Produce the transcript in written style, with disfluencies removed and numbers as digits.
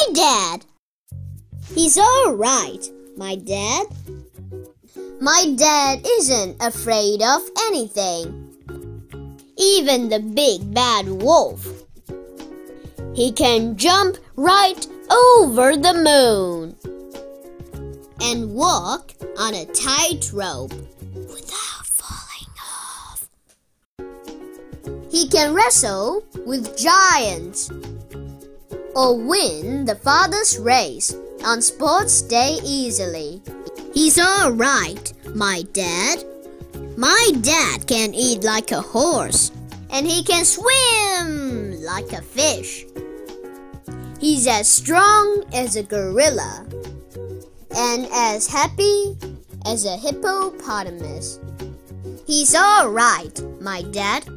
dad. He's all right, my dad. My dad isn't afraid of anything, even the big bad wolf. He can jump right over the moon and walk on a tightrope without falling off. He can wrestle with giants or win the farthest race on sports day easily. He's all right, my dad. My dad can eat like a horse, and he can swim like a fish. He's as strong as a gorilla and as happy as a hippopotamus. He's all right, my dad.